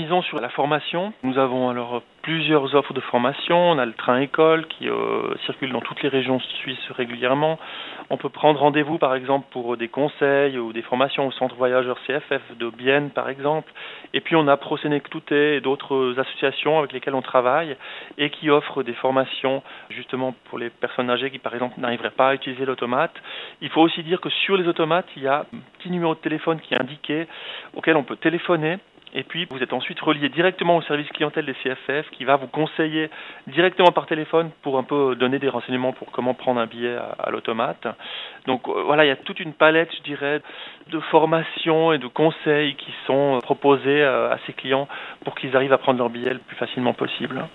disons sur la formation, nous avons alors plusieurs offres de formation. On a le train école qui circule dans toutes les régions suisses régulièrement. On peut prendre rendez-vous par exemple pour des conseils ou des formations au centre voyageurs CFF de Bienne par exemple. Et puis on a Prosenectute et d'autres associations avec lesquelles on travaille et qui offrent des formations justement pour les personnes âgées qui par exemple n'arriveraient pas à utiliser l'automate. Il faut aussi dire que sur les automates, il y a un petit numéro de téléphone qui est indiqué auquel on peut téléphoner. Et puis, vous êtes ensuite relié directement au service clientèle des CFF qui va vous conseiller directement par téléphone pour un peu donner des renseignements pour comment prendre un billet à l'automate. Donc voilà, il y a toute une palette, je dirais, de formations et de conseils qui sont proposés à ces clients pour qu'ils arrivent à prendre leur billet le plus facilement possible.